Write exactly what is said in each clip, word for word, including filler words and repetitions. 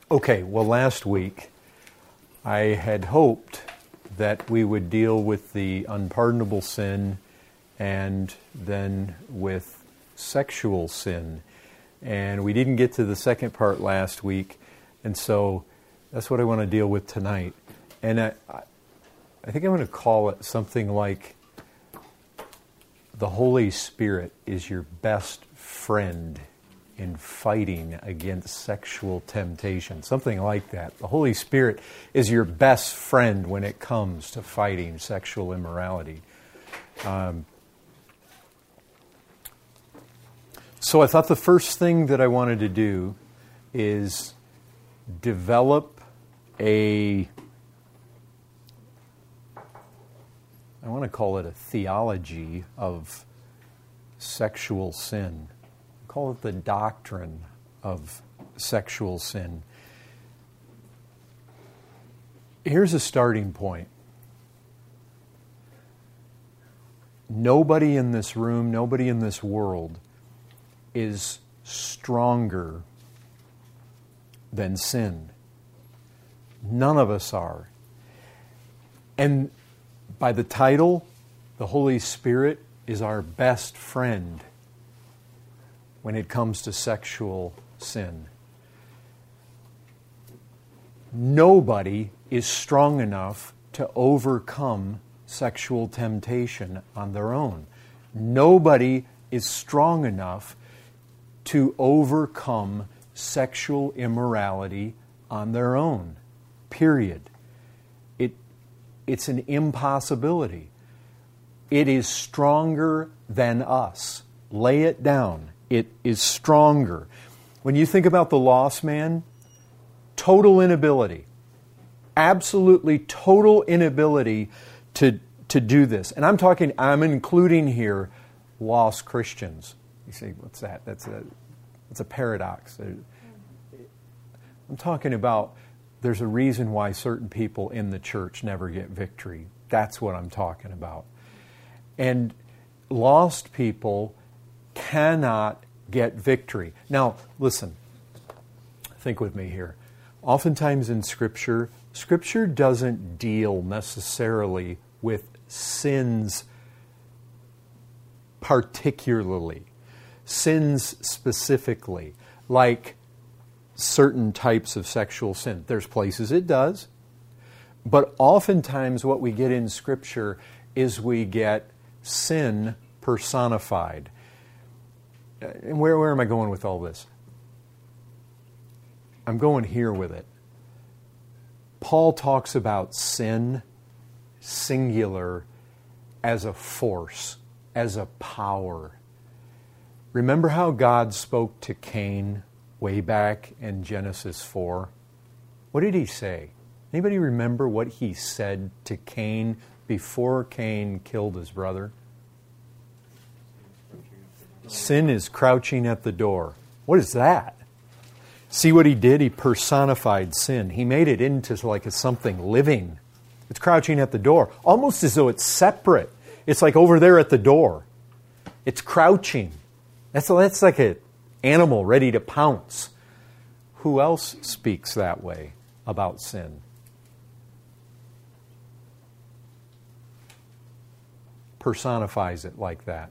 Okay, well, last week I had hoped that we would deal with the unpardonable sin and then with sexual sin. And we didn't get to the second part last week, and so that's what I want to deal with tonight. And I, I think I'm going to call it something like the Holy Spirit is your best friend in fighting against sexual temptation. Something like that. The Holy Spirit is your best friend when it comes to fighting sexual immorality. Um, so I thought the first thing that I wanted to do is develop a, I want to call it a theology of sexual sin. Call it the doctrine of sexual sin. Here's a starting point. Nobody in this room, nobody in this world is stronger than sin. None of us are. And by the title, the Holy Spirit is our best friend when it comes to sexual sin. Nobody is strong enough to overcome sexual temptation on their own. Nobody is strong enough to overcome sexual immorality on their own. Period. It, it's an impossibility. It is stronger than us. Lay it down. It is stronger. When you think about the lost man, total inability, absolutely total inability to, to do this. And I'm talking, I'm including here lost Christians. You say, what's that? That's a, that's a paradox. I'm talking about there's a reason why certain people in the church never get victory. That's what I'm talking about. And lost people cannot get victory. Now, listen, think with me here. Oftentimes in Scripture, Scripture doesn't deal necessarily with sins particularly, sins specifically, like certain types of sexual sin. There's places it does, but oftentimes what we get in Scripture is we get sin personified. And where, where am I going with all this? I'm going here with it. Paul talks about sin, singular, as a force, as a power. Remember how God spoke to Cain way back in Genesis four? What did he say? Anybody remember what he said to Cain before Cain killed his brother? Sin is crouching at the door. What is that? See what he did? He personified sin. He made it into like a something living. It's crouching at the door, almost as though it's separate. It's like over there at the door. It's crouching. That's, that's like an animal ready to pounce. Who else speaks that way about sin? Personifies it like that.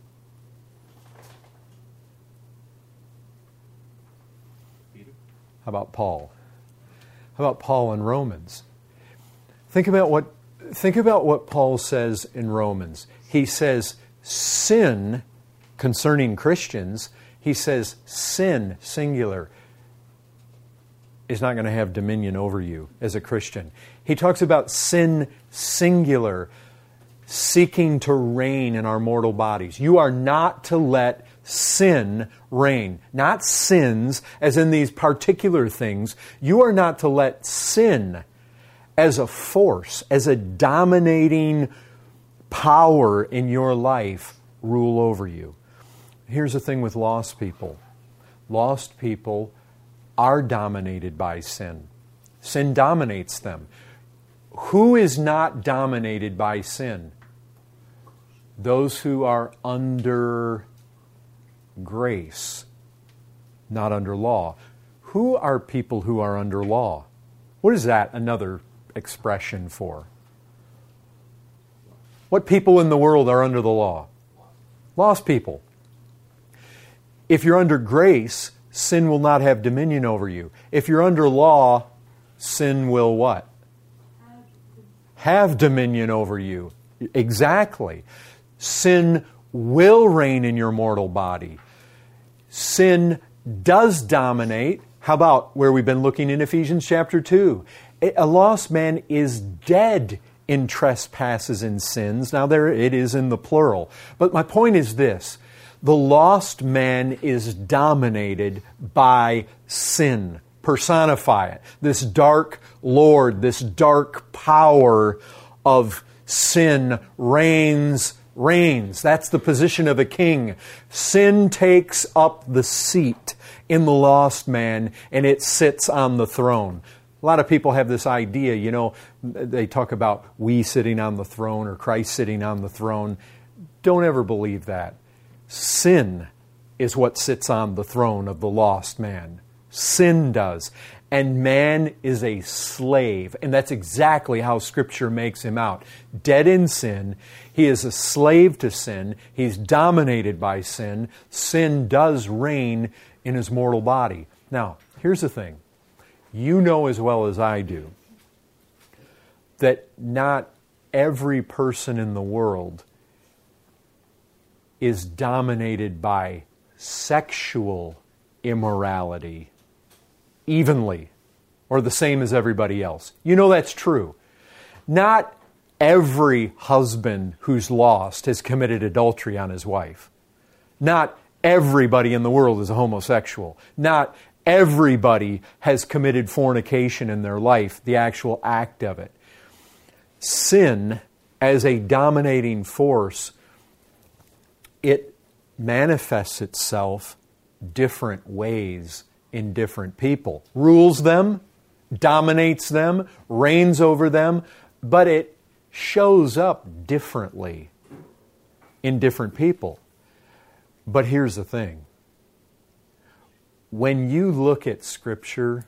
How about Paul? How about Paul in Romans? Think about what think about what Paul says in Romans. He says sin concerning Christians, he says sin, singular, is not going to have dominion over you as a Christian. He talks about sin, singular, seeking to reign in our mortal bodies. You are not to let sin reign. Not sins, as in these particular things. You are not to let sin as a force, as a dominating power in your life rule over you. Here's the thing with lost people. Lost people are dominated by sin. Sin dominates them. Who is not dominated by sin? Those who are under grace, not under law. Who are people who are under law? What is that another expression for? What people in the world are under the law? Lost people. If you're under grace, sin will not have dominion over you. If you're under law, sin will what? Have dominion over you. Exactly. Sin will reign in your mortal body. Sin does dominate. How about where we've been looking in Ephesians chapter two? A lost man is dead in trespasses and sins. Now there it is in the plural. But my point is this. The lost man is dominated by sin. Personify it. This dark lord, this dark power of sin reigns, reigns. That's the position of a king. Sin takes up the seat in the lost man, and it sits on the throne. A lot of people have this idea, you know, they talk about we sitting on the throne or Christ sitting on the throne. Don't ever believe that. Sin is what sits on the throne of the lost man. Sin does. And man is a slave. And that's exactly how Scripture makes him out. Dead in sin. He is a slave to sin. He's dominated by sin. Sin does reign in his mortal body. Now, here's the thing. You know as well as I do that not every person in the world is dominated by sexual immorality evenly or the same as everybody else. You know that's true. Not every husband who's lost has committed adultery on his wife. Not everybody in the world is a homosexual. Not everybody has committed fornication in their life, the actual act of it. Sin, as a dominating force, it manifests itself different ways in different people. Rules them, dominates them, reigns over them, but it shows up differently in different people. But here's the thing. When you look at Scripture,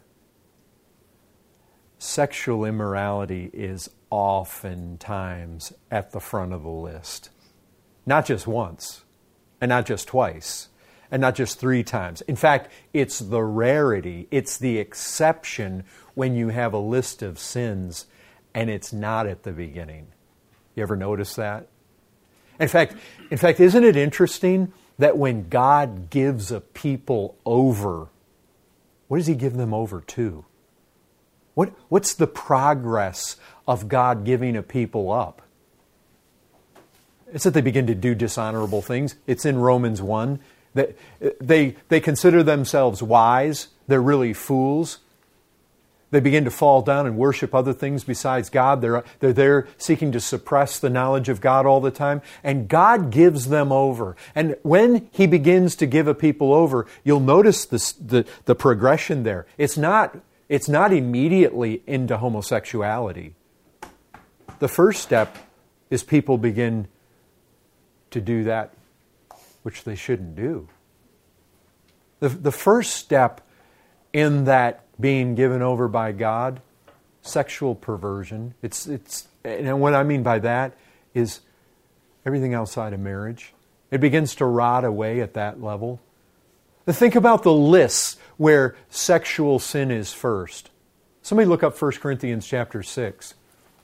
sexual immorality is oftentimes at the front of the list. Not just once, and not just twice, and not just three times. In fact, it's the rarity, it's the exception when you have a list of sins and it's not at the beginning. You ever notice that? In fact, in fact, isn't it interesting that when God gives a people over, what does He give them over to? What, what's the progress of God giving a people up? It's that they begin to do dishonorable things. It's in Romans one. That they, they consider themselves wise. They're really fools. They begin to fall down and worship other things besides God. They're, they're there seeking to suppress the knowledge of God all the time. And God gives them over. And when He begins to give a people over, you'll notice this, the, the progression there. It's not, it's not immediately into homosexuality. The first step is people begin to do that which they shouldn't do. The, the first step in that being given over by God, sexual perversion, it's, it's, and what I mean by that is everything outside of marriage. It begins to rot away at that level. Think about the lists where sexual sin is first. Somebody look up First Corinthians chapter six.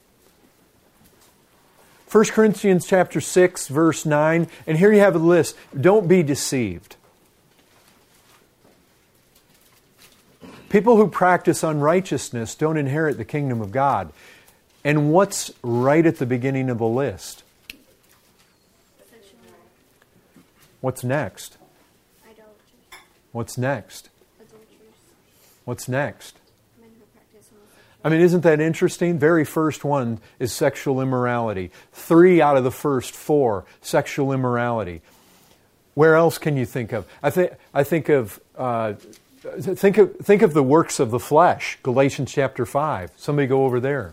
First Corinthians chapter six, verse nine, and here you have a list. Don't be deceived. People who practice unrighteousness don't inherit the kingdom of God. And what's right at the beginning of the list? What's next? Idolaters. What's next? Adulterers. What's next? Men who practice homosexuality. I mean, isn't that interesting? Very first one is sexual immorality. Three out of the first four, sexual immorality. Where else can you think of? I think I think of uh, think of think of the works of the flesh. Galatians chapter five. Somebody go over there.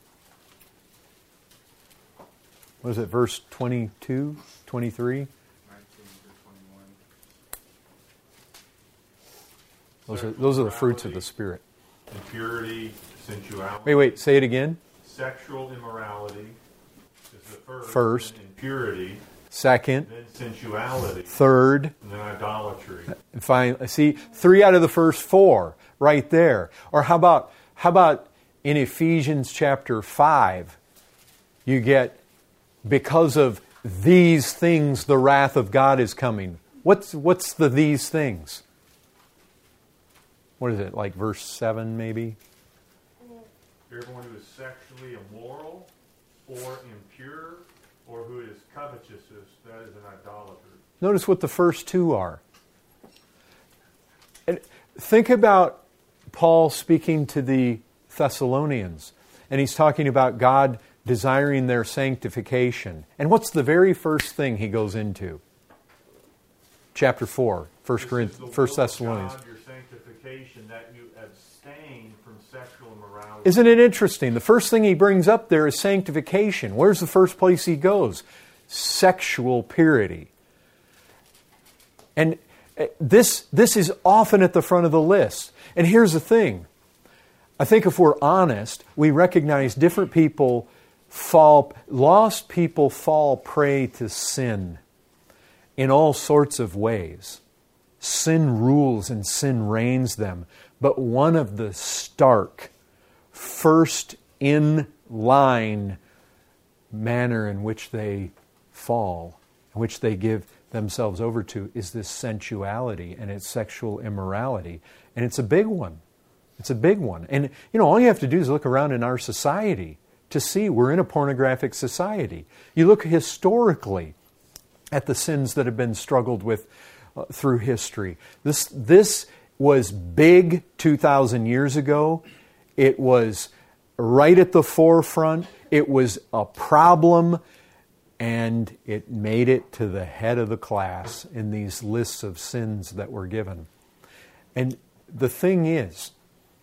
What is it? Verse twenty-two, twenty-three. Those are, those are the fruits of the Spirit. Impurity, sensuality. Wait, wait, say it again. Sexual immorality is the first. First. Then impurity. Second. Then sensuality. Third. And then idolatry. And finally, see, three out of the first four right there. Or how about how about in Ephesians chapter five, you get, because of these things the wrath of God is coming. What's what's the these things? What is it, like verse seven maybe? Everyone who is sexually immoral or impure or who is covetous, that is an idolater. Notice what the first two are. And think about Paul speaking to the Thessalonians, and he's talking about God desiring their sanctification. And what's the very first thing he goes into? Chapter four, First Corinthians, First Thessalonians. God, your sanctification, that you abstain from sexual immorality. Isn't it interesting? The first thing he brings up there is sanctification. Where's the first place he goes? Sexual purity. And this, this is often at the front of the list. And here's the thing. I think if we're honest, we recognize different people fall, lost people fall prey to sin in all sorts of ways. Sin rules and sin reigns them. But one of the stark, first in line manner in which they fall, in which they give themselves over to, is this sensuality and its sexual immorality. And it's a big one. It's a big one. And, you know, all you have to do is look around in our society to see we're in a pornographic society. You look historically at the sins that have been struggled with uh, through history. This, this was big two thousand years ago. It was right at the forefront. It was a problem, and it made it to the head of the class in these lists of sins that were given. And the thing is,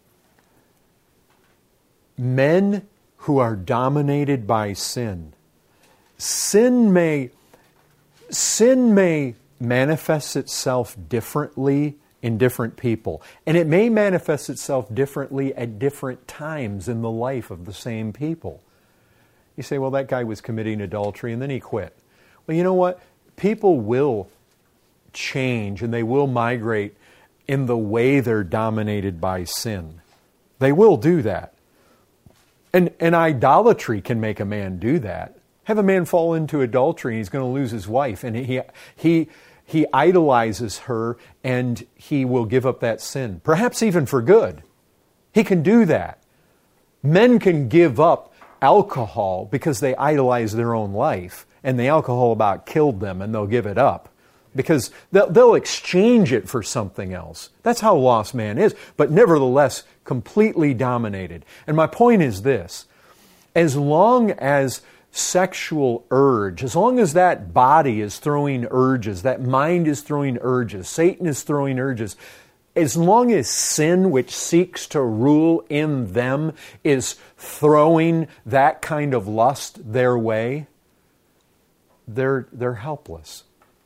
men who are dominated by sin, sin may, sin may manifest itself differently in different people. And it may manifest itself differently at different times in the life of the same people. You say, well, that guy was committing adultery and then he quit. Well, you know what? People will change and they will migrate in the way they're dominated by sin. They will do that. And, and idolatry can make a man do that. Have a man fall into adultery and he's going to lose his wife, and he he he idolizes her, and he will give up that sin, perhaps even for good. He can do that. Men can give up alcohol because they idolize their own life, and the alcohol about killed them, and they'll give it up because they'll, they'll exchange it for something else. That's how a lost man is, but nevertheless completely dominated. And my point is this: as long as sexual urge, as long as that body is throwing urges, that mind is throwing urges, Satan is throwing urges, as long as sin which seeks to rule in them is throwing that kind of lust their way, they're, they're helpless.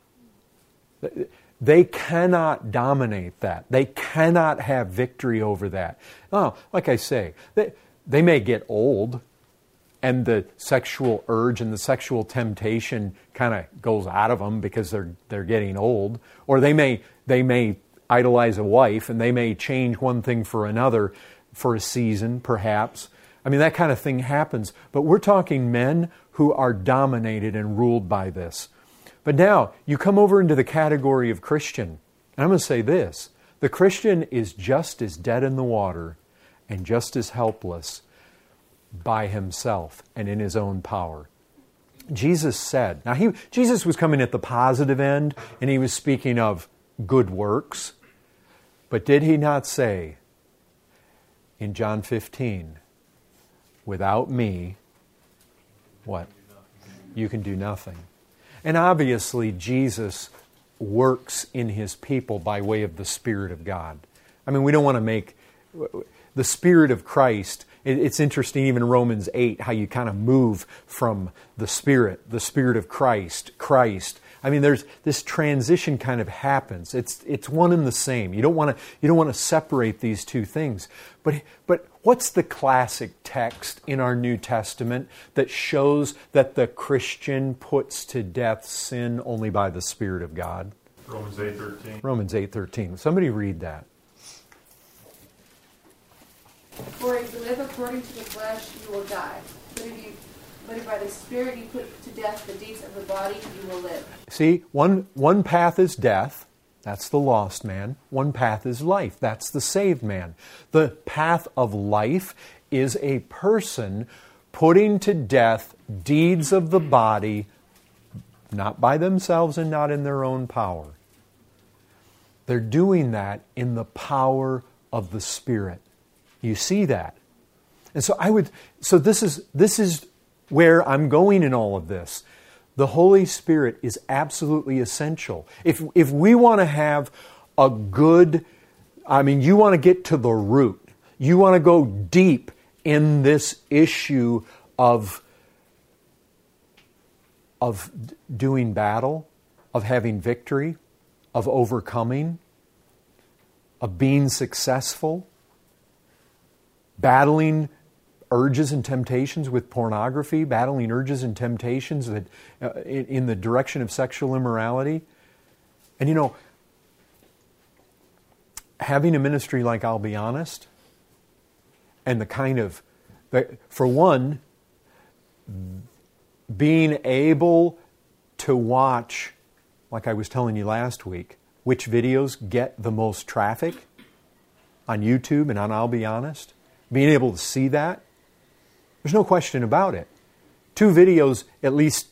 They cannot dominate that. They cannot have victory over that. Oh, like I say, they, they may get old, and the sexual urge and the sexual temptation kind of goes out of them because they're they're getting old. Or they may they may idolize a wife, and they may change one thing for another for a season, perhaps. I mean, that kind of thing happens. But we're talking men who are dominated and ruled by this. But now, you come over into the category of Christian. And I'm going to say this: the Christian is just as dead in the water and just as helpless by himself and in his own power. Jesus said, now he, Jesus was coming at the positive end, and he was speaking of good works. But did he not say in John fifteen, without me, what? You can do nothing. And obviously Jesus works in his people by way of the Spirit of God. I mean, we don't want to make the Spirit of Christ. It's interesting, even in Romans eight, how you kind of move from the Spirit, the Spirit of Christ, Christ. I mean, there's this transition kind of happens. It's it's one and the same. You don't want to you don't want to separate these two things. But but what's the classic text in our New Testament that shows that the Christian puts to death sin only by the Spirit of God? Romans eight thirteen. Romans eight thirteen. Somebody read that. For if you live according to the flesh, you will die. But if you But if by the Spirit you put to death the deeds of the body, you will live. See, one, one path is death. That's the lost man. One path is life. That's the saved man. The path of life is a person putting to death deeds of the body, not by themselves and not in their own power. They're doing that in the power of the Spirit. You see that? And so I would, so this is, this is, where I'm going in all of this. The Holy Spirit is absolutely essential. If if we want to have a good, I mean, you want to get to the root. You want to go deep in this issue of, of doing battle, of having victory, of overcoming, of being successful, battling urges and temptations with pornography, battling urges and temptations that uh, in, in the direction of sexual immorality. And you know, having a ministry like I'll Be Honest, and the kind of, for one, being able to watch, like I was telling you last week, which videos get the most traffic on YouTube and on I'll Be Honest, being able to see that, there's no question about it. Two videos, at least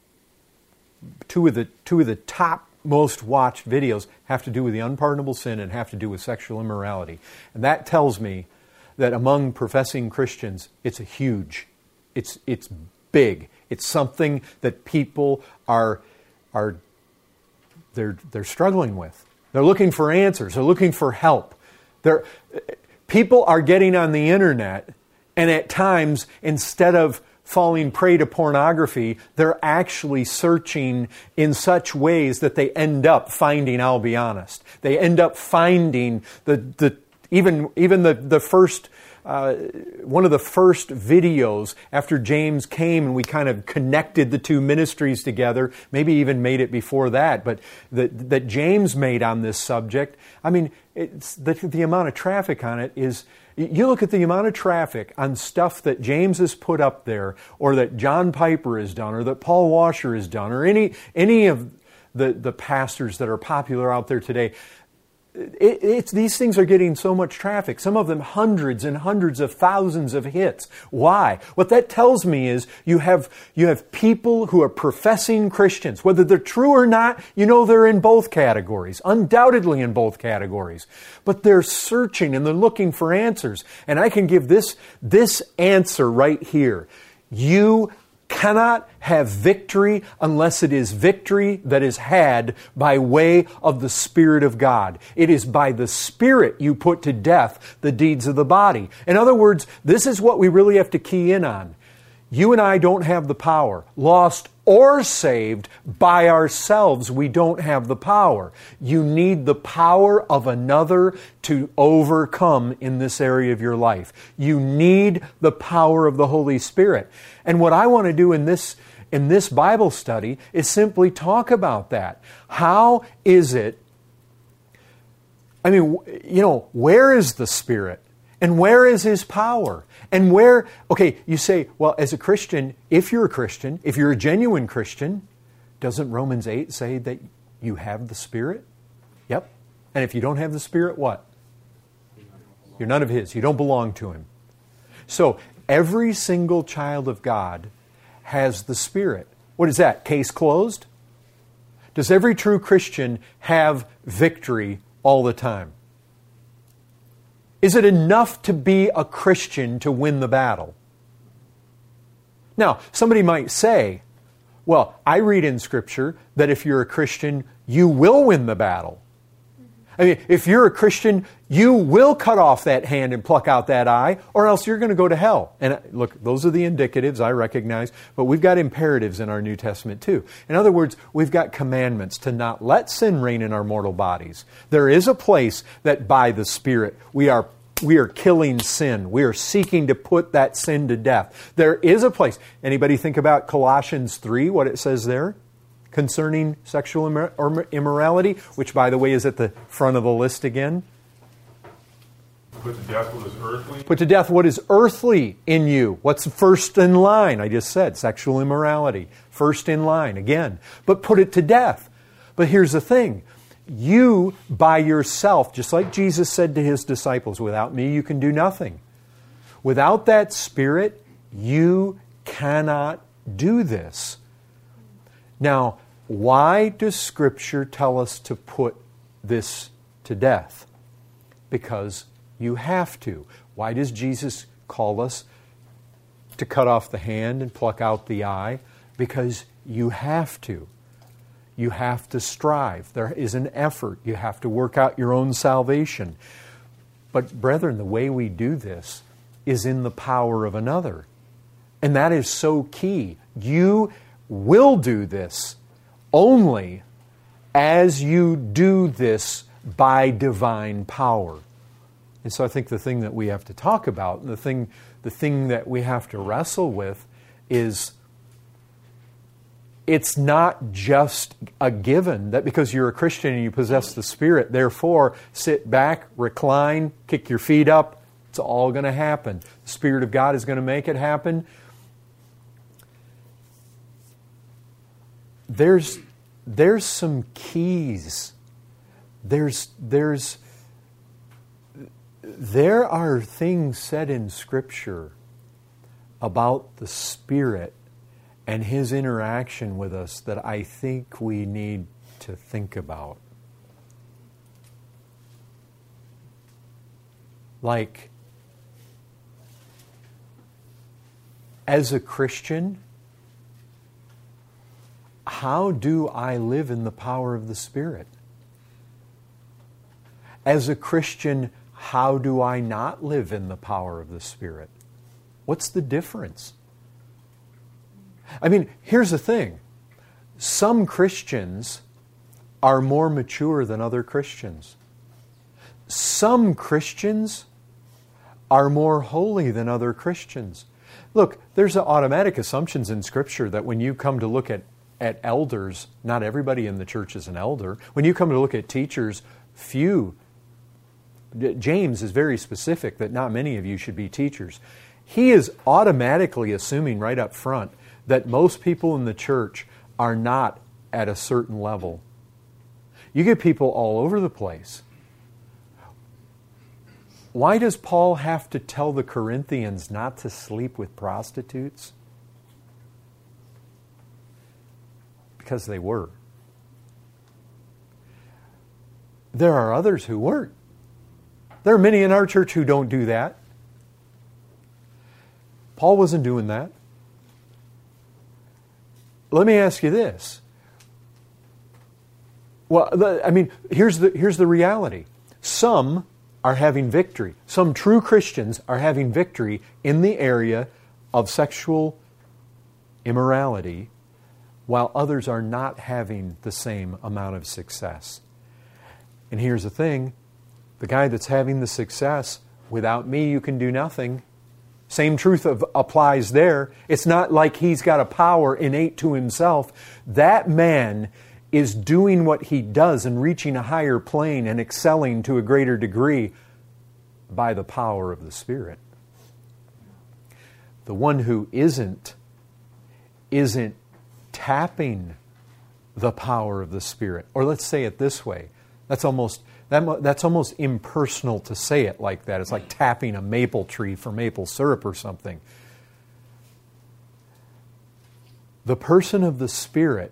two of the two of the top most watched videos have to do with the unpardonable sin and have to do with sexual immorality. And that tells me that among professing Christians, it's a huge, it's it's big. It's something that people are are they're they're struggling with. They're looking for answers. They're looking for help. They're, people are getting on the internet, and at times, instead of falling prey to pornography, they're actually searching in such ways that they end up finding, I'll Be Honest. They end up finding the the even even the, the first, uh, one of the first videos after James came and we kind of connected the two ministries together, maybe even made it before that, but that, that James made on this subject. I mean, it's the, the amount of traffic on it is... You look at the amount of traffic on stuff that James has put up there, or that John Piper has done, or that Paul Washer has done, or any any of the, the pastors that are popular out there today. It, it's, these things are getting so much traffic, some of them hundreds and hundreds of thousands of hits. Why? What that tells me is you have you have people who are professing Christians. Whether they're true or not, you know they're in both categories, undoubtedly in both categories. But they're searching and they're looking for answers. And I can give this, this answer right here. You cannot have victory unless it is victory that is had by way of the Spirit of God. It is by the Spirit you put to death the deeds of the body. In other words, this is what we really have to key in on. You and I don't have the power. Lost or saved, by ourselves, we don't have the power. You need the power of another to overcome in this area of your life. You need the power of the Holy Spirit. And what I want to do in this, in this Bible study is simply talk about that. How is it, I mean, you know, where is the Spirit? And where is His power? And where, okay, you say, well, as a Christian, if you're a Christian, if you're a genuine Christian, doesn't Romans eight say that you have the Spirit? Yep. And if you don't have the Spirit, what? You're none of His. You don't belong to Him. So, every single child of God has the Spirit. What is that? Case closed? Does every true Christian have victory all the time? Is it enough to be a Christian to win the battle? Now, somebody might say, well, I read in Scripture that if you're a Christian, you will win the battle. I mean, if you're a Christian, you will cut off that hand and pluck out that eye, or else you're going to go to hell. And look, those are the indicatives, I recognize, but we've got imperatives in our New Testament too. In other words, we've got commandments to not let sin reign in our mortal bodies. There is a place that by the Spirit we are we are killing sin. We are seeking to put that sin to death. There is a place. Anybody think about Colossians three, what it says there? Concerning sexual immor- or immorality, which, by the way, is at the front of the list again. Put to death what is earthly. Put to death what is earthly in you. What's first in line? I just said sexual immorality. First in line, again. But put it to death. But here's the thing. You, by yourself, just like Jesus said to His disciples, without me you can do nothing. Without that Spirit, you cannot do this. Now, why does Scripture tell us to put this to death? Because you have to. Why does Jesus call us to cut off the hand and pluck out the eye? Because you have to. You have to strive. There is an effort. You have to work out your own salvation. But brethren, the way we do this is in the power of another. And that is so key. You will do this only as you do this by divine power. And so I think the thing that we have to talk about, and the thing, the thing that we have to wrestle with is it's not just a given that because you're a Christian and you possess the Spirit, therefore sit back, recline, kick your feet up. It's all going to happen. The Spirit of God is going to make it happen. There's there's some keys. There's there's there are things said in Scripture about the Spirit and His interaction with us that I think we need to think about. Like, as a Christian, how do I live in the power of the Spirit? As a Christian, how do I not live in the power of the Spirit? What's the difference? I mean, here's the thing. Some Christians are more mature than other Christians. Some Christians are more holy than other Christians. Look, there's automatic assumptions in Scripture that when you come to look at at elders, not everybody in the church is an elder. When you come to look at teachers, few. James is very specific that not many of you should be teachers. He is automatically assuming right up front that most people in the church are not at a certain level. You get people all over the place. Why does Paul have to tell the Corinthians not to sleep with prostitutes? Because they were. There are others who weren't. There are many in our church who don't do that. Paul wasn't doing that. Let me ask you this. Well, the, I mean, here's the, here's the reality. Some are having victory. Some true Christians are having victory in the area of sexual immorality, while others are not having the same amount of success. And here's the thing. The guy that's having the success, without me you can do nothing. Same truth of, applies there. It's not like he's got a power innate to himself. That man is doing what he does and reaching a higher plane and excelling to a greater degree by the power of the Spirit. The one who isn't, isn't tapping the power of the Spirit. Or let's say it this way. That's almost that, that's almost impersonal to say it like that. It's like tapping a maple tree for maple syrup or something. The person of the Spirit,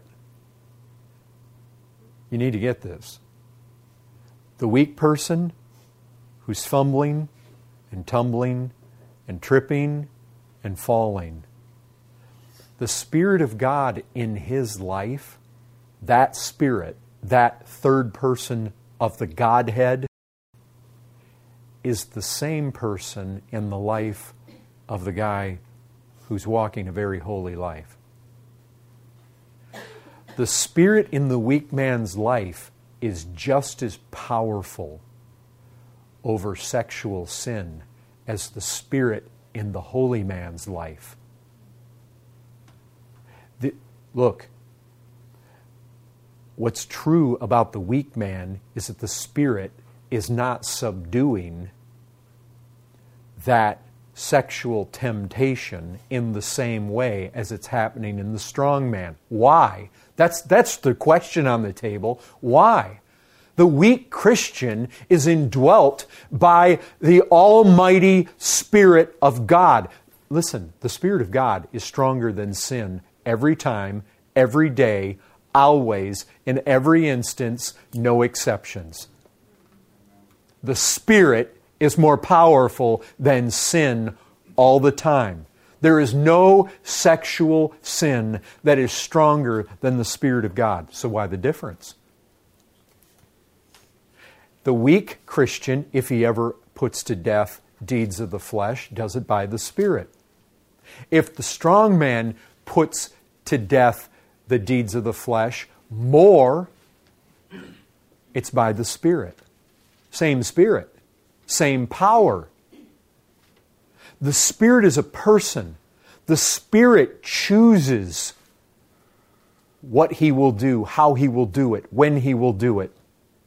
you need to get this. The weak person who's fumbling and tumbling and tripping and falling. The Spirit of God in his life, that Spirit, that third person of the Godhead is the same person in the life of the guy who's walking a very holy life. The Spirit in the weak man's life is just as powerful over sexual sin as the Spirit in the holy man's life. The, look, what's true about the weak man is that the Spirit is not subduing that sexual temptation in the same way as it's happening in the strong man. Why? That's, that's the question on the table. Why? The weak Christian is indwelt by the almighty Spirit of God. Listen, the Spirit of God is stronger than sin every time, every day, always, in every instance, no exceptions. The Spirit is more powerful than sin all the time. There is no sexual sin that is stronger than the Spirit of God. So why the difference? The weak Christian, if he ever puts to death deeds of the flesh, does it by the Spirit. If the strong man puts to death the deeds of the flesh more, it's by the Spirit. Same Spirit. Same power. The Spirit is a person. The Spirit chooses what He will do, how He will do it, when He will do it.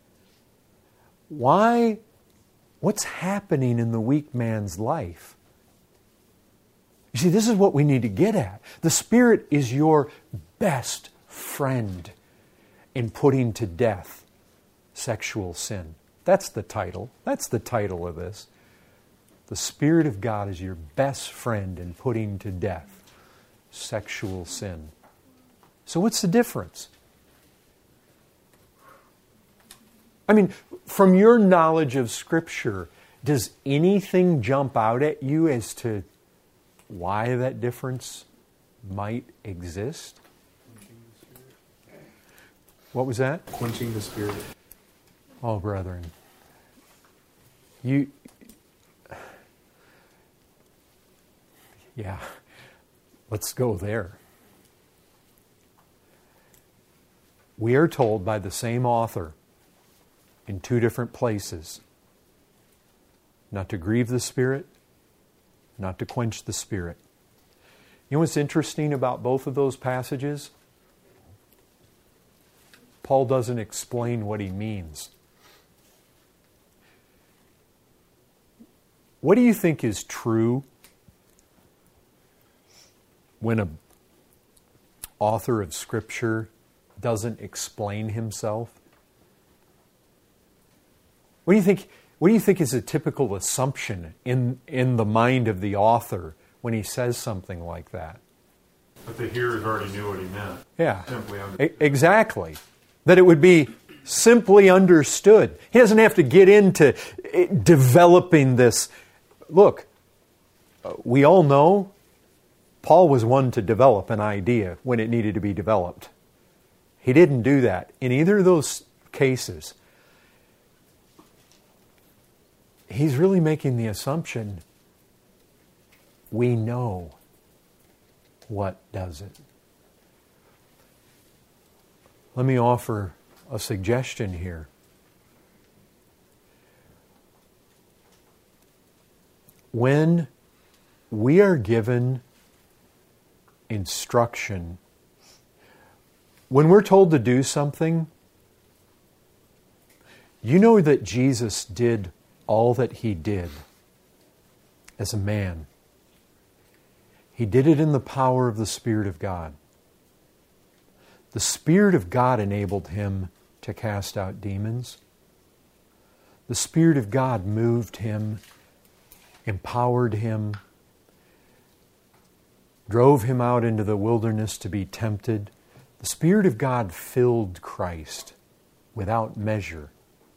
Why? What's happening in the weak man's life? You see, this is what we need to get at. The Spirit is your best friend in putting to death sexual sin. That's the title. That's the title of this. The Spirit of God is your best friend in putting to death sexual sin. So what's the difference? I mean, from your knowledge of Scripture, does anything jump out at you as to why that difference might exist? What was that? Quenching the Spirit. Oh, brethren, you, yeah, let's go there. We are told by the same author in two different places not to grieve the Spirit, not to quench the Spirit. You know what's interesting about both of those passages? Paul doesn't explain what he means. What do you think is true when an author of Scripture doesn't explain himself? What do you think, what do you think is a typical assumption in, in the mind of the author when he says something like that? But the hearers already knew what he meant. Yeah, Simply under- E- exactly. That it would be simply understood. He doesn't have to get into eh, developing this. Look, we all know Paul was one to develop an idea when it needed to be developed. He didn't do that. In either of those cases, he's really making the assumption we know what does it. Let me offer a suggestion here. When we are given instruction, when we're told to do something, you know that Jesus did all that He did as a man. He did it in the power of the Spirit of God. The Spirit of God enabled Him to cast out demons. The Spirit of God moved Him, empowered Him, drove Him out into the wilderness to be tempted. The Spirit of God filled Christ without measure.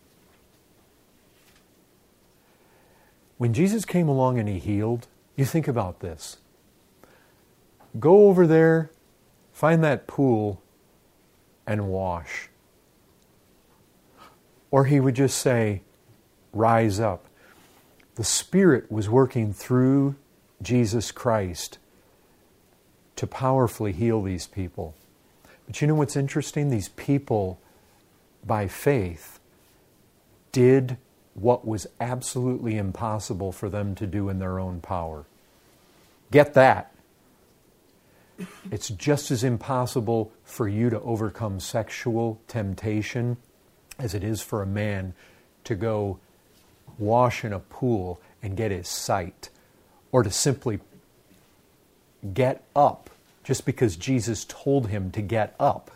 When Jesus came along and He healed, you think about this. Go over there, find that pool, and wash. or he would just say, rise up. The Spirit was working through Jesus Christ to powerfully heal these people. But you know what's interesting? These people, by faith, did what was absolutely impossible for them to do in their own power. Get that. It's just as impossible for you to overcome sexual temptation as it is for a man to go wash in a pool and get his sight, or to simply get up just because Jesus told him to get up.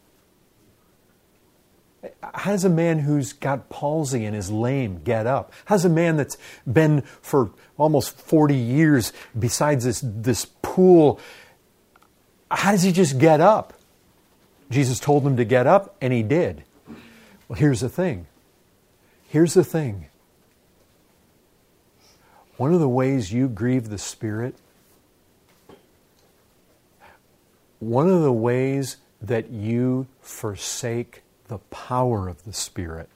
How does a man who's got palsy and is lame get up? How does a man that's been for almost forty years besides this, this pool, how does he just get up? Jesus told him to get up, and he did. Well, here's the thing. Here's the thing. One of the ways you grieve the Spirit, one of the ways that you forsake the power of the Spirit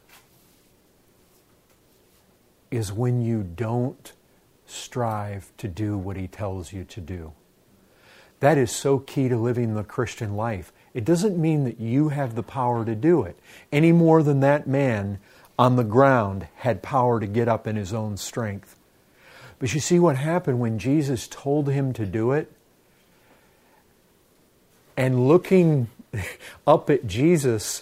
is when you don't strive to do what He tells you to do. That is so key to living the Christian life. It doesn't mean that you have the power to do it, any more than that man on the ground had power to get up in his own strength. But you see what happened when Jesus told him to do it? And looking up at Jesus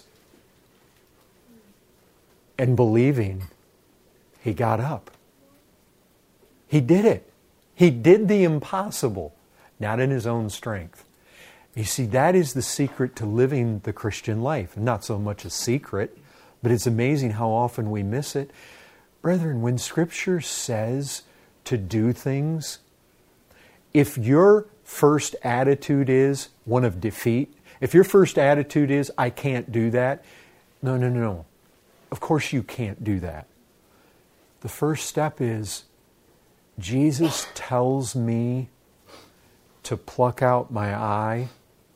and believing, he got up. He did it. He did the impossible, not in his own strength. You see, that is the secret to living the Christian life. Not so much a secret, but it's amazing how often we miss it. Brethren, when Scripture says to do things, if your first attitude is one of defeat, if your first attitude is, I can't do that, no, no, no, no. Of course you can't do that. The first step is, Jesus tells me to pluck out my eye.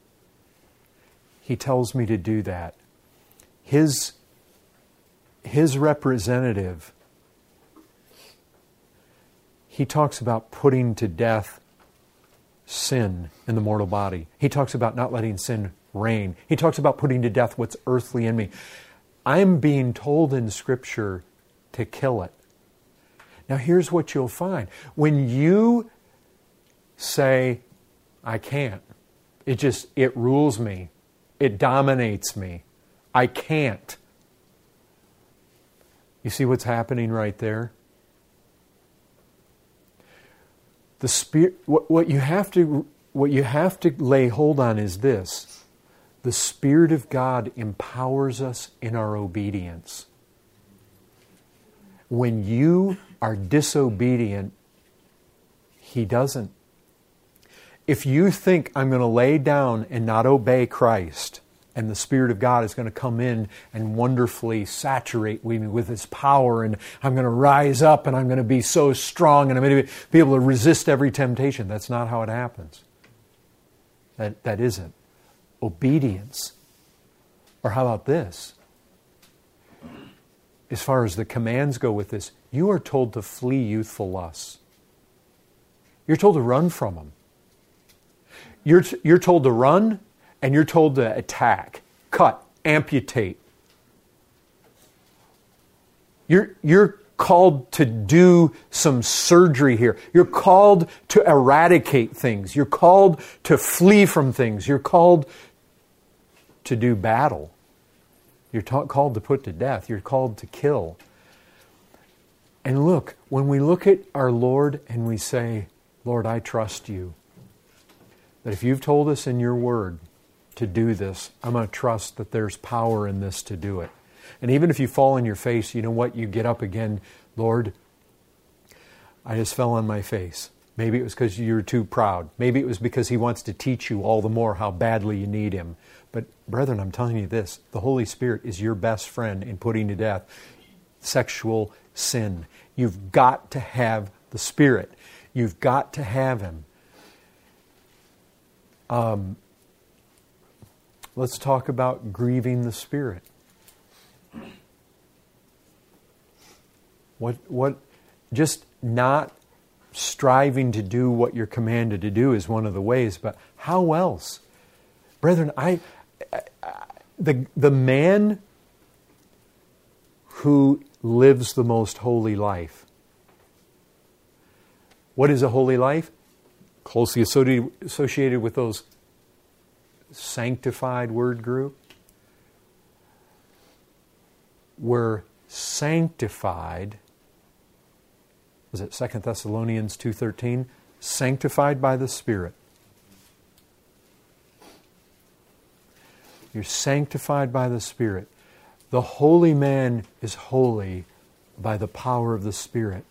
He tells me to do that. His, his representative, he talks about putting to death sin in the mortal body. He talks about not letting sin reign. He talks about putting to death what's earthly in me. I'm being told in Scripture to kill it. Now here's what you'll find. When you say, I can't, it just, it rules me. It dominates me. I can't. You see what's happening right there? The Spirit, what, what you have to, what you have to lay hold on is this. The Spirit of God empowers us in our obedience. When you are disobedient, He doesn't. If you think I'm going to lay down and not obey Christ, and the Spirit of God is going to come in and wonderfully saturate me with His power, and I'm going to rise up and I'm going to be so strong and I'm going to be able to resist every temptation. That's not how it happens. That, that isn't. Obedience. Or how about this? As far as the commands go with this, you are told to flee youthful lusts. You're told to run from them. You're, t- you're told to run, and you're told to attack, cut, amputate. You're, you're called to do some surgery here. You're called to eradicate things. You're called to flee from things. You're called to do battle. You're ta- called to put to death. You're called to kill. And look, when we look at our Lord and we say, Lord, I trust you, that if you've told us in your word to do this, I'm going to trust that there's power in this to do it. And even if you fall on your face, you know what? You get up again, Lord, I just fell on my face. Maybe it was because you were too proud. Maybe it was because He wants to teach you all the more how badly you need Him. But brethren, I'm telling you this, the Holy Spirit is your best friend in putting to death sexual sin. You've got to have the Spirit. You've got to have Him. Um, let's talk about grieving the Spirit. What, what, just not striving to do what you're commanded to do is one of the ways, but how else? Brethren, I, I the, the man who lives the most holy life. What is a holy life? Closely associated with those sanctified word group. We're sanctified. Was it Second Thessalonians two thirteen? Sanctified by the Spirit. You're sanctified by the Spirit. The holy man is holy by the power of the Spirit.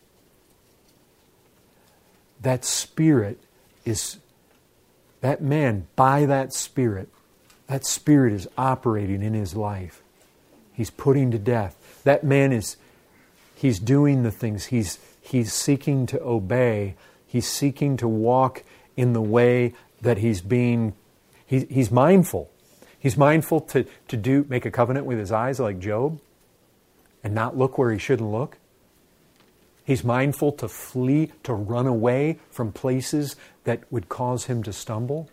That Spirit is, that man, by that Spirit, that Spirit is operating in his life. He's putting to death. That man is, he's doing the things. He's, he's seeking to obey. He's seeking to walk in the way that he's being, he, he's mindful. He's mindful to, to do make a covenant with his eyes like Job and not look where he shouldn't look. He's mindful to flee, to run away from places that would cause him to stumble.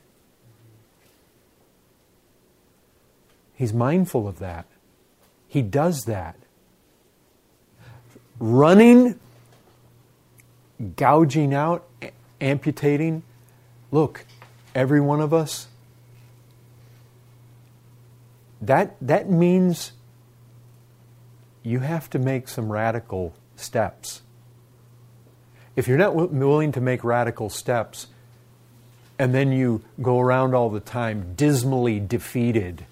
He's mindful of that. He does that. Running, gouging out, amputating. Look, every one of us, that, that means you have to make some radical steps. If you're not w- willing to make radical steps, and then you go around all the time dismally defeated,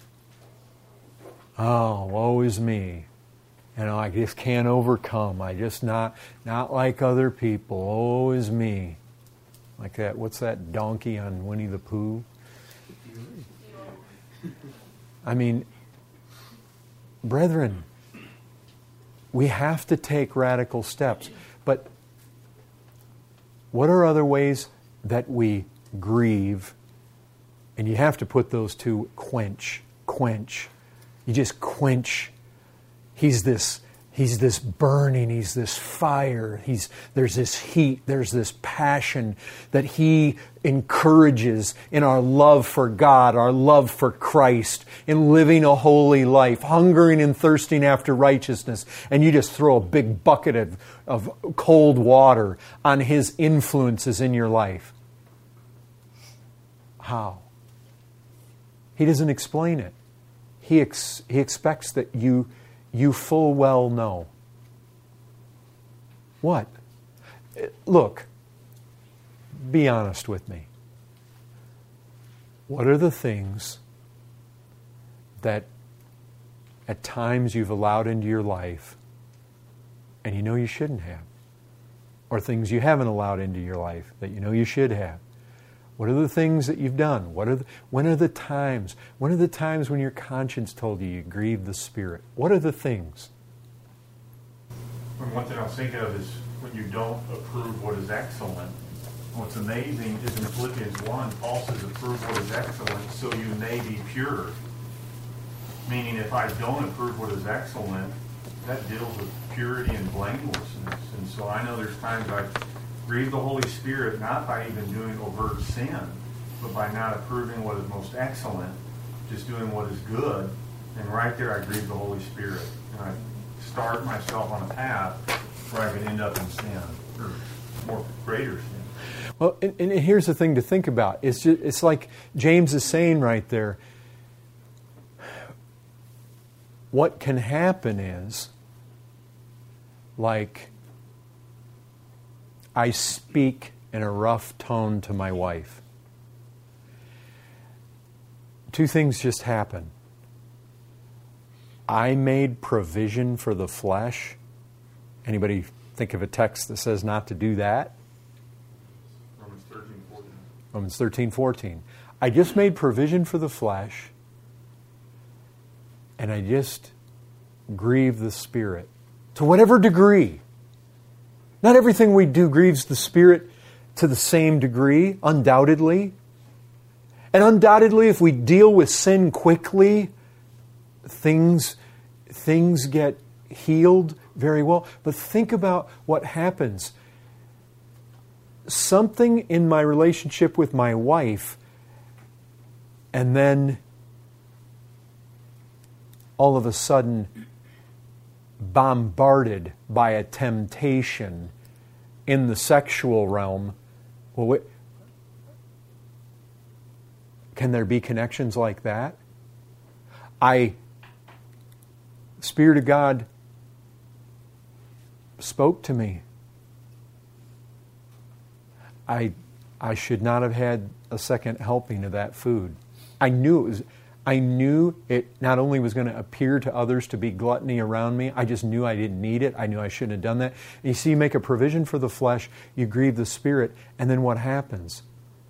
oh, woe is me. You know, I just can't overcome. I just not not like other people. Woe is me. Like that, what's that donkey on Winnie the Pooh? I mean, brethren, we have to take radical steps. But what are other ways that we grieve? And you have to put those two, quench, quench. You just quench. He's this, he's this burning, he's this fire, he's there's this heat, there's this passion that He encourages in our love for God, our love for Christ, in living a holy life, hungering and thirsting after righteousness. And you just throw a big bucket of, of cold water on His influences in your life. How? He doesn't explain it. He ex- he expects that you you full well know. What? Look, be honest with me. What are the things that at times you've allowed into your life and you know you shouldn't have? Or things you haven't allowed into your life that you know you should have? What are the things that you've done? What are the, when are the times? When are the times when your conscience told you you grieved the Spirit? What are the things? One thing I was thinking of is when you don't approve what is excellent. What's amazing is in Philippians one, Paul says, approve what is excellent so you may be pure. Meaning if I don't approve what is excellent, that deals with purity and blamelessness. And so I know there's times I grieve the Holy Spirit, not by even doing overt sin, but by not approving what is most excellent, just doing what is good. And right there I grieve the Holy Spirit. And I start myself on a path where I can end up in sin, or more greater sin. Well, and, and here's the thing to think about. It's just, it's like James is saying right there, what can happen is, like, I speak in a rough tone to my wife. Two things just happen. I made provision for the flesh. Anybody think of a text that says not to do that? Romans thirteen fourteen. Romans thirteen fourteen. I just made provision for the flesh, and I just grieve the Spirit. To whatever degree. Not everything we do grieves the Spirit to the same degree, undoubtedly. And undoubtedly, if we deal with sin quickly, things, things get healed very well. But think about what happens. Something in my relationship with my wife, and then all of a sudden bombarded by a temptation in the sexual realm. Well, wait, can there be connections like that? I, the Spirit of God spoke to me. I, I should not have had a second helping of that food. I knew it was, I knew it not only was going to appear to others to be gluttony around me, I just knew I didn't need it. I knew I shouldn't have done that. And you see, you make a provision for the flesh, you grieve the Spirit, and then what happens?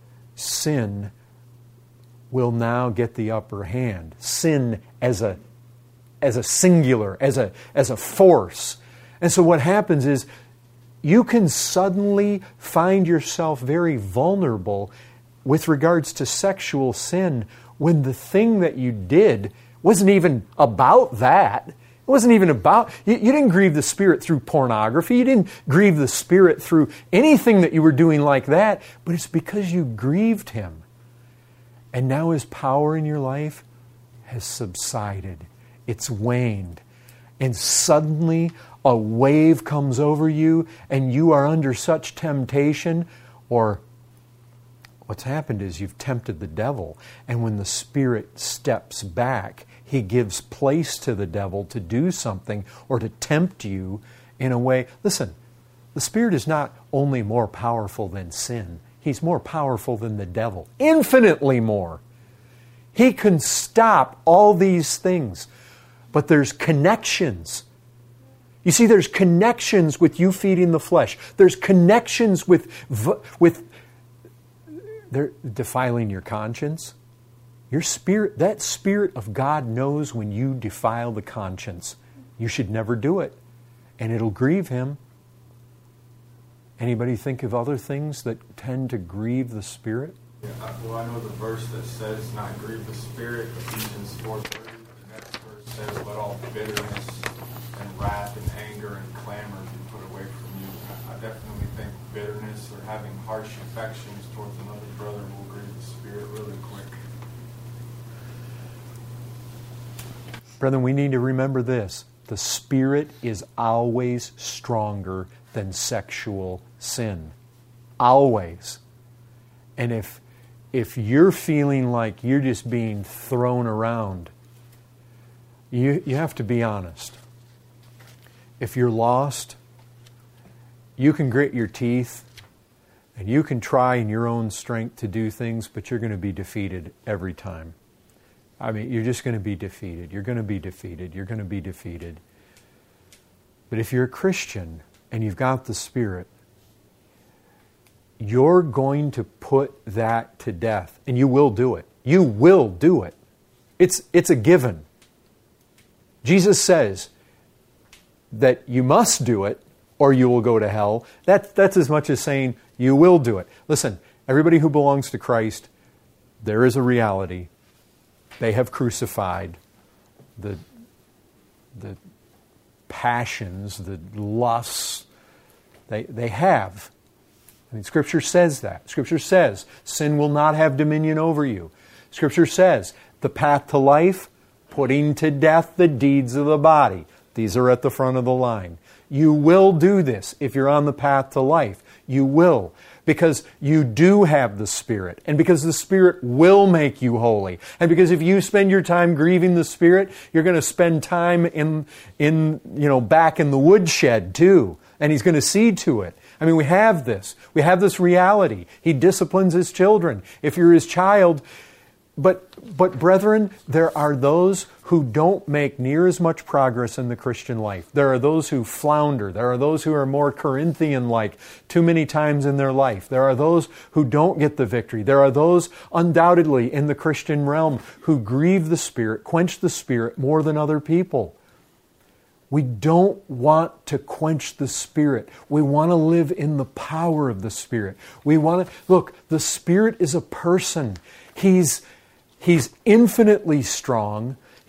Sin will now get the upper hand. Sin as a as a singular, as a as a force. And so what happens is you can suddenly find yourself very vulnerable with regards to sexual sin when the thing that you did wasn't even about that. It wasn't even about, you, you didn't grieve the Spirit through pornography. You didn't grieve the Spirit through anything that you were doing like that. But it's because you grieved Him. And now His power in your life has subsided. It's waned. And suddenly a wave comes over you and you are under such temptation, or what's happened is you've tempted the devil. And when the Spirit steps back, He gives place to the devil to do something or to tempt you in a way. Listen, the Spirit is not only more powerful than sin. He's more powerful than the devil. Infinitely more. He can stop all these things. But there's connections. You see, there's connections with you feeding the flesh. There's connections with, with they're defiling your conscience. Your spirit, that Spirit of God knows when you defile the conscience. You should never do it. And it'll grieve Him. Anybody think of other things that tend to grieve the Spirit? Yeah, I, well, I know the verse that says not grieve the Spirit, Ephesians four thirty. The next verse says, let all bitterness and wrath and anger and clamor be put away from you. I, I definitely think bitterness or having harsh affections towards another brother will grieve the Spirit really quick. Brethren, we need to remember this. The Spirit is always stronger than sexual sin. Always. And if if you're feeling like you're just being thrown around, you, you have to be honest. If you're lost, you can grit your teeth and you can try in your own strength to do things, but you're going to be defeated every time. I mean, you're just going to be defeated. You're going to be defeated. You're going to be defeated. But if you're a Christian and you've got the Spirit, you're going to put that to death. And you will do it. You will do it. It's, it's a given. Jesus says that you must do it or you will go to hell. That, that's as much as saying you will do it. Listen, everybody who belongs to Christ, there is a reality. They have crucified the, the passions, the lusts. They, they have. I mean, Scripture says that. Scripture says sin will not have dominion over you. Scripture says the path to life, putting to death the deeds of the body. These are at the front of the line. You will do this if you're on the path to life. You will. Because you do have the Spirit. And because the Spirit will make you holy. And because if you spend your time grieving the Spirit, you're going to spend time in, in, you know, back in the woodshed too. And He's going to see to it. I mean, we have this. We have this reality. He disciplines His children. If you're His child, but but brethren, there are those who don't make near as much progress in the Christian life. There are those who flounder. There are those who are more Corinthian-like too many times in their life. There are those who don't get the victory. There are those undoubtedly in the Christian realm who grieve the Spirit, quench the Spirit more than other people. We don't want to quench the Spirit. We want to live in the power of the Spirit. We want to, look, the Spirit is a person. He's, he's infinitely strong.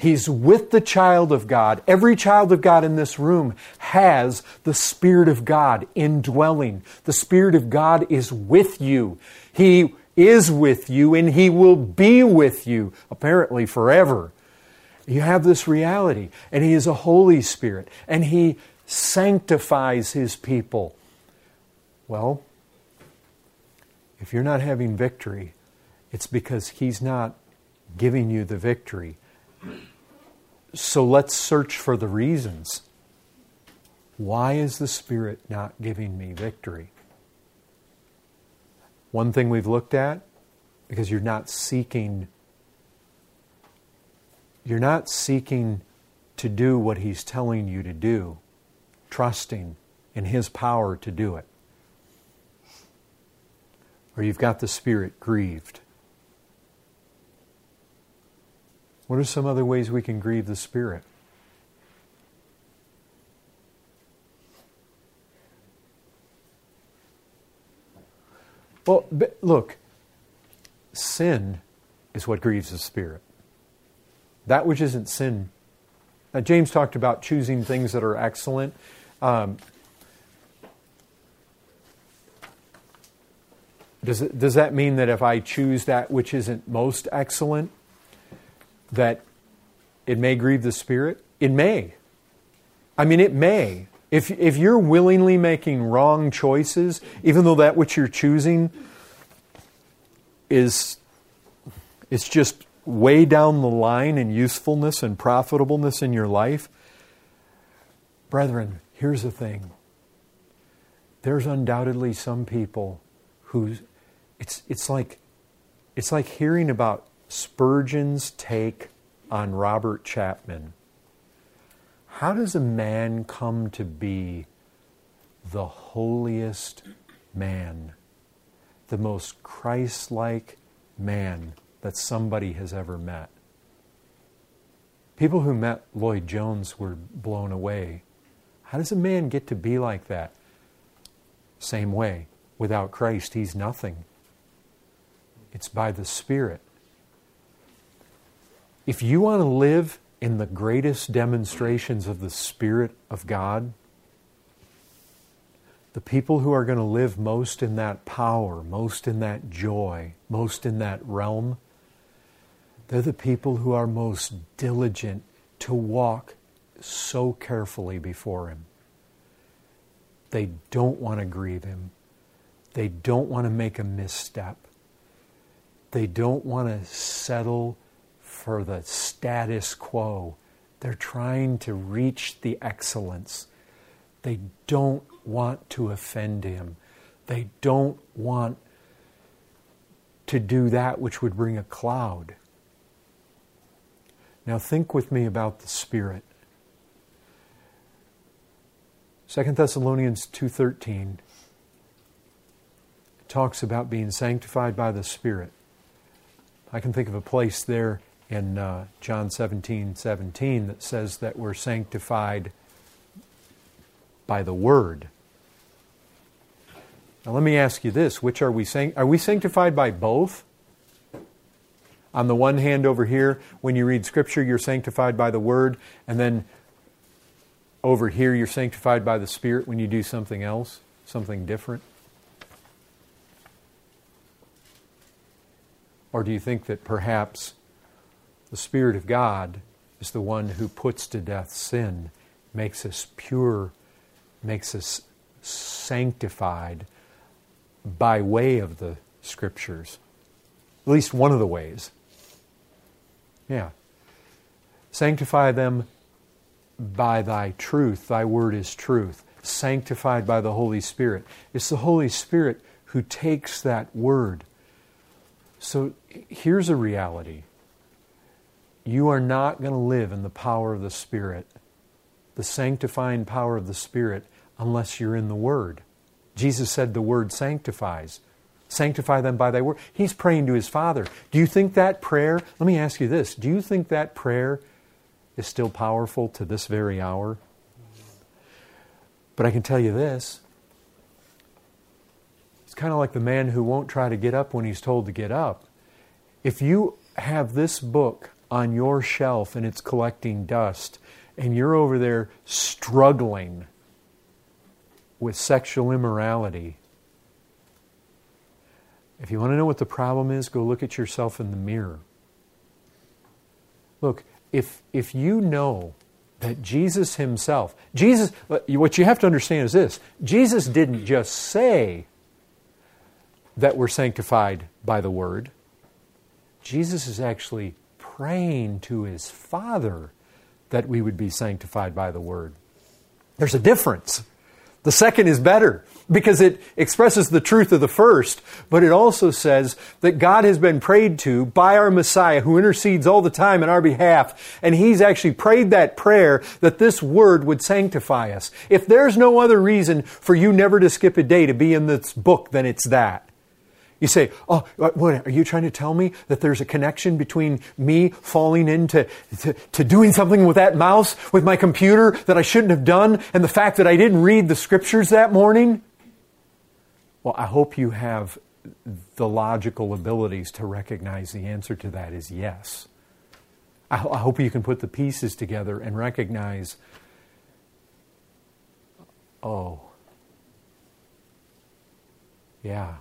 He's with the child of God. Every child of God in this room has the Spirit of God indwelling. The Spirit of God is with you. He is with you and He will be with you, apparently forever. You have this reality. And He is a Holy Spirit. And He sanctifies His people. Well, if you're not having victory, it's because He's not giving you the victory. So let's search for the reasons. Why is the Spirit not giving me victory? One thing we've looked at, because you're not seeking, you're not seeking to do what He's telling you to do, trusting in His power to do it. Or you've got the Spirit grieved. What are some other ways we can grieve the Spirit? Well, look, sin is what grieves the Spirit. That which isn't sin. Now, James talked about choosing things that are excellent. Um, does it, does that mean that if I choose that which isn't most excellent, that it may grieve the Spirit? It may. I mean, it may. If if you're willingly making wrong choices, even though that which you're choosing is it's just way down the line in usefulness and profitableness in your life, brethren, here's the thing. There's undoubtedly some people who it's it's like it's like hearing about Spurgeon's take on Robert Chapman. How does a man come to be the holiest man, the most Christ-like man that somebody has ever met? People who met Lloyd Jones were blown away. How does a man get to be like that? Same way. Without Christ, he's nothing. It's by the Spirit. If you want to live in the greatest demonstrations of the Spirit of God, the people who are going to live most in that power, most in that joy, most in that realm, they're the people who are most diligent to walk so carefully before Him. They don't want to grieve Him. They don't want to make a misstep. They don't want to settle for the status quo. They're trying to reach the excellence. They don't want to offend Him. They don't want to do that which would bring a cloud. Now think with me about the Spirit. Second Thessalonians two thirteen talks about being sanctified by the Spirit. I can think of a place there in uh, John seventeen seventeen that says that we're sanctified by the Word. Now let me ask you this, which are we sanct- are we sanctified by both? On the one hand over here, when you read Scripture, you're sanctified by the Word, and then over here you're sanctified by the Spirit when you do something else, something different? Or do you think that perhaps the Spirit of God is the one who puts to death sin, makes us pure, makes us sanctified by way of the Scriptures? At least one of the ways. Yeah. Sanctify them by Thy truth. Thy word is truth. Sanctified by the Holy Spirit. It's the Holy Spirit who takes that word. So here's a reality. You are not going to live in the power of the Spirit, the sanctifying power of the Spirit, unless you're in the Word. Jesus said the Word sanctifies. Sanctify them by Thy word. He's praying to His Father. Do you think that prayer, let me ask you this, do you think that prayer is still powerful to this very hour? But I can tell you this, it's kind of like the man who won't try to get up when he's told to get up. If you have this book on your shelf and it's collecting dust, and you're over there struggling with sexual immorality. If you want to know what the problem is, go look at yourself in the mirror. Look, if if you know that Jesus himself, Jesus, what you have to understand is this: Jesus didn't just say that we're sanctified by the Word. Jesus is actually praying to his Father that we would be sanctified by the Word. There's a difference. The second is better because it expresses the truth of the first, but it also says that God has been prayed to by our Messiah who intercedes all the time on our behalf, and He's actually prayed that prayer that this Word would sanctify us. If there's no other reason for you never to skip a day to be in this book, then it's that. You say, oh, what, are you trying to tell me that there's a connection between me falling into to, to doing something with that mouse, with my computer that I shouldn't have done, and the fact that I didn't read the Scriptures that morning? Well, I hope you have the logical abilities to recognize the answer to that is yes. I, I hope you can put the pieces together and recognize, oh, yeah.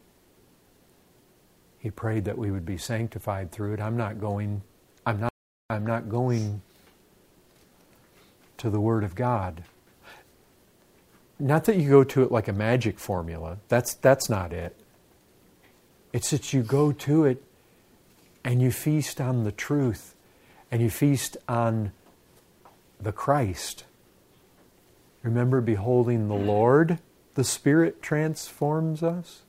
He prayed that we would be sanctified through it. I'm not going, I'm not, I'm not going to the Word of God. Not that you go to it like a magic formula. That's that's not it. It's that you go to it and you feast on the truth and you feast on the Christ. Remember, beholding the Lord, the Spirit transforms us.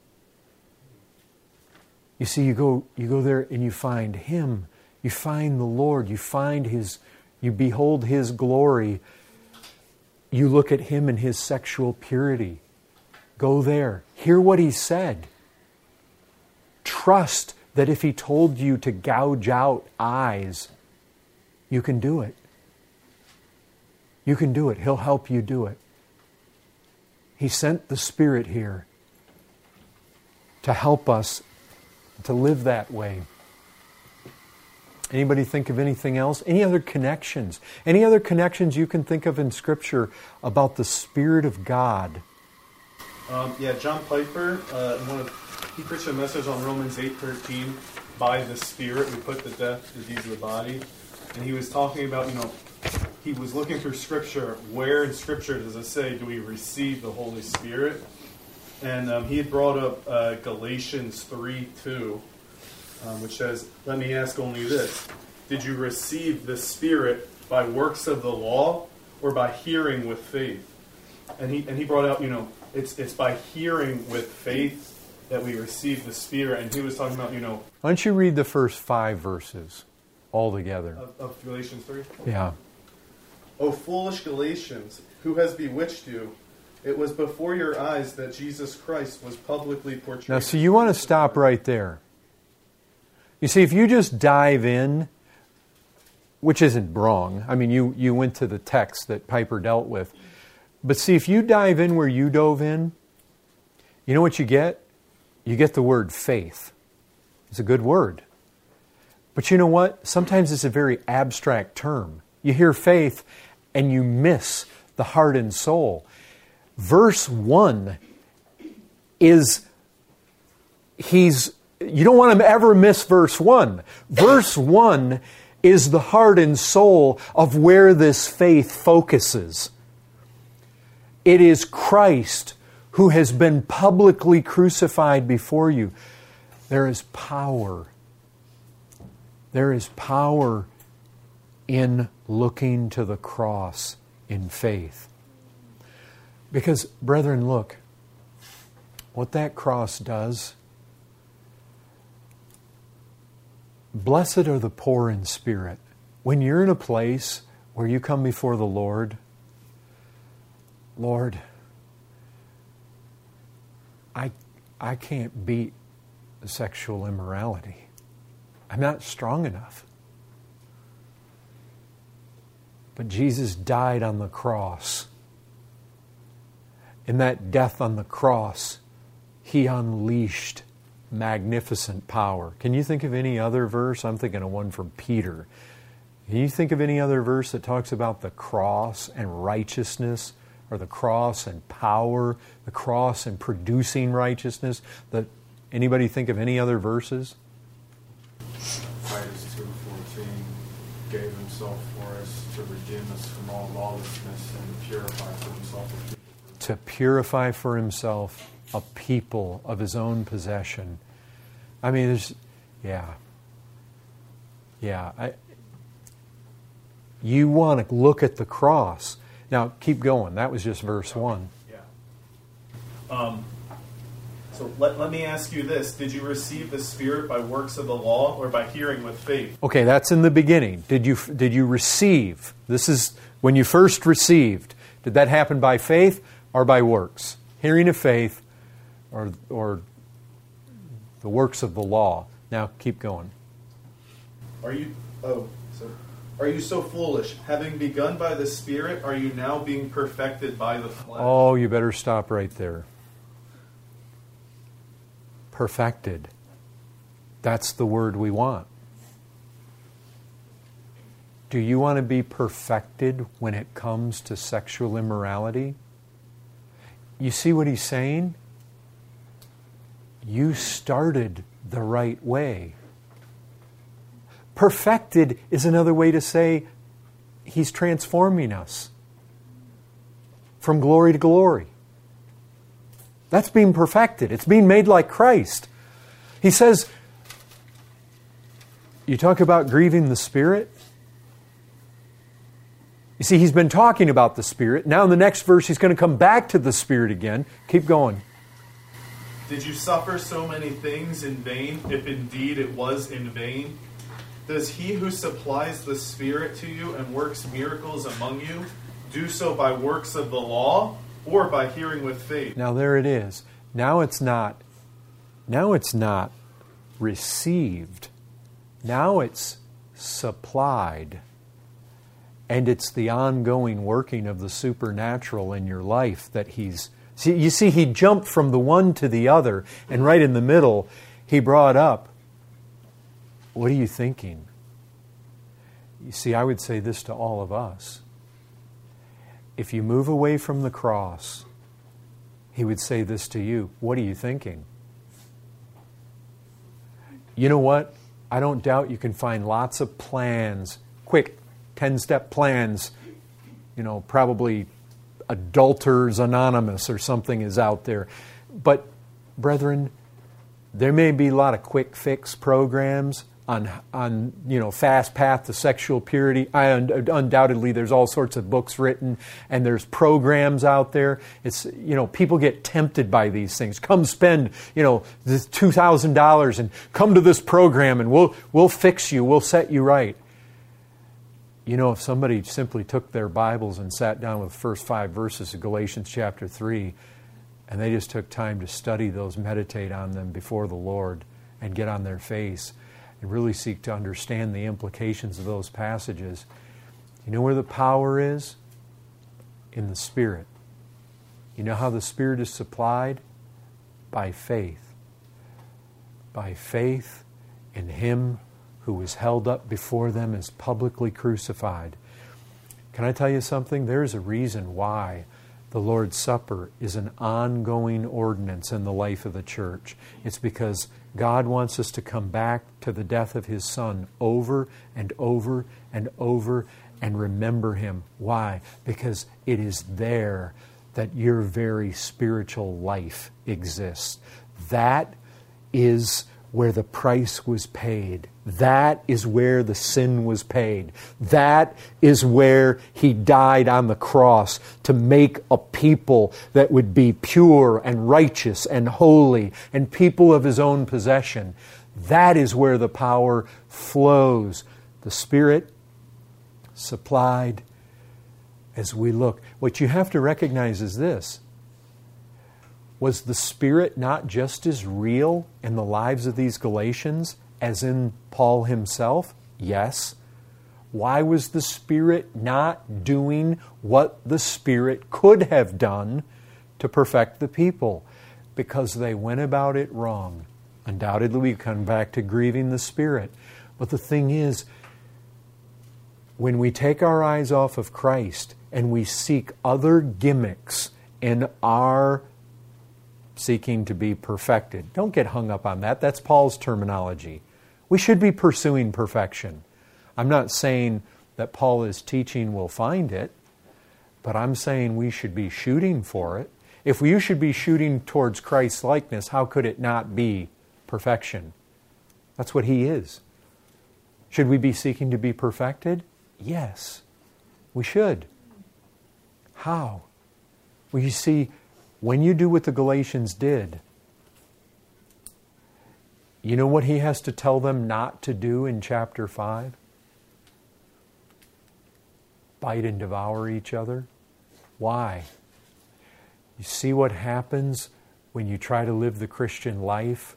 You see, you go you go there and you find Him. You find the Lord. You find His, you behold His glory. You look at Him in His sexual purity. Go there. Hear what He said. Trust that if He told you to gouge out eyes, you can do it. You can do it. He'll help you do it. He sent the Spirit here to help us to live that way. Anybody think of anything else? Any other connections? Any other connections you can think of in Scripture about the Spirit of God? Um, yeah, John Piper, uh, one of, he preached a message on Romans eight thirteen. By the Spirit we put to death the deeds of the body. And he was talking about, you know, he was looking through Scripture. Where in Scripture does it say, do we receive the Holy Spirit? And um, he had brought up uh, Galatians three two, um, which says, let me ask only this. Did you receive the Spirit by works of the law or by hearing with faith? And he and he brought out, you know, it's it's by hearing with faith that we receive the Spirit. And he was talking about, you know... Why don't you read the first five verses all together? Of, of Galatians three? Yeah. O foolish Galatians, who has bewitched you? It was before your eyes that Jesus Christ was publicly portrayed. Now, so you want to stop right there. You see, if you just dive in, which isn't wrong. I mean, you, you went to the text that Piper dealt with. But see, if you dive in where you dove in, you know what you get? You get the word faith. It's a good word. But you know what? Sometimes it's a very abstract term. You hear faith and you miss the heart and soul. Verse one is, he's, you don't want to ever miss verse one. Verse one is the heart and soul of where this faith focuses. It is Christ who has been publicly crucified before you. There is power. There is power in looking to the cross in faith. Because, brethren, look, what that cross does, blessed are the poor in spirit. When you're in a place where you come before the Lord, Lord, I, I can't beat sexual immorality. I'm not strong enough. But Jesus died on the cross. In that death on the cross, He unleashed magnificent power. Can you think of any other verse? I'm thinking of one from Peter. Can you think of any other verse that talks about the cross and righteousness, or the cross and power, the cross and producing righteousness? That anybody think of any other verses? Titus two fourteen gave himself for us to redeem us from all lawlessness and to purify for himself a people. To purify for himself a people of his own possession. I mean, there's, yeah. Yeah. I, you want to look at the cross. Now, keep going. That was just verse one. Yeah. Um, so let, let me ask you this. Did you receive the Spirit by works of the law or by hearing with faith? Okay, that's in the beginning. Did you did you receive? This is when you first received. Did that happen by faith or by works? Hearing of faith or or the works of the law. Now, keep going. Are you oh so are you so foolish? Having begun by the Spirit, are you now being perfected by the flesh? Oh, you better stop right there. Perfected. That's the word we want. Do you want to be perfected when it comes to sexual immorality? You see what he's saying? You started the right way. Perfected is another way to say he's transforming us from glory to glory. That's being perfected. It's being made like Christ. He says, you talk about grieving the Spirit. You see, he's been talking about the Spirit. Now in the next verse, he's going to come back to the Spirit again. Keep going. Did you suffer so many things in vain, if indeed it was in vain? Does he who supplies the Spirit to you and works miracles among you do so by works of the law or by hearing with faith? Now there it is. Now it's not, now it's not received. Now it's supplied. And it's the ongoing working of the supernatural in your life that he's... See, you see, he jumped from the one to the other, and right in the middle, he brought up, what are you thinking? You see, I would say this to all of us. If you move away from the cross, he would say this to you, what are you thinking? You know what? I don't doubt you can find lots of plans, quick ten-step plans, you know, probably Adulterers Anonymous or something is out there. But, brethren, there may be a lot of quick fix programs on, on you know, fast path to sexual purity. I, undoubtedly, there's all sorts of books written, and there's programs out there. It's, you know, people get tempted by these things. Come spend, you know, this two thousand dollars and come to this program, and we'll we'll fix you. We'll set you right. You know, if somebody simply took their Bibles and sat down with the first five verses of Galatians chapter three, and they just took time to study those, meditate on them before the Lord, and get on their face, and really seek to understand the implications of those passages, you know where the power is? In the Spirit. You know how the Spirit is supplied? By faith. By faith in Him who was held up before them as publicly crucified. Can I tell you something? There's a reason why the Lord's Supper is an ongoing ordinance in the life of the church. It's because God wants us to come back to the death of His Son over and over and over and remember Him. Why? Because it is there that your very spiritual life exists. That is where the price was paid. That is where the sin was paid. That is where He died on the cross to make a people that would be pure and righteous and holy and people of His own possession. That is where the power flows. The Spirit supplied as we look. What you have to recognize is this. Was the Spirit not just as real in the lives of these Galatians as in Paul himself? Yes. Why was the Spirit not doing what the Spirit could have done to perfect the people? Because they went about it wrong. Undoubtedly, we come back to grieving the Spirit. But the thing is, when we take our eyes off of Christ and we seek other gimmicks in our seeking to be perfected, don't get hung up on that. That's Paul's terminology. We should be pursuing perfection. I'm not saying that Paul is teaching we'll find it, but I'm saying we should be shooting for it. If you should be shooting towards Christ's likeness, how could it not be perfection? That's what He is. Should we be seeking to be perfected? Yes, we should. How? Well, you see, when you do what the Galatians did, you know what he has to tell them not to do in chapter five? Bite and devour each other. Why? You see what happens when you try to live the Christian life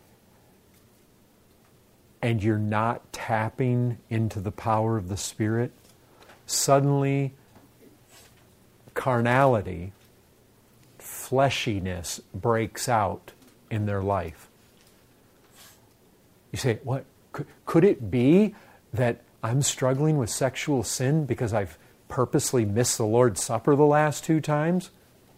and you're not tapping into the power of the Spirit? Suddenly, carnality, fleshiness breaks out in their life. You say, what? Could, could it be that I'm struggling with sexual sin because I've purposely missed the Lord's Supper the last two times?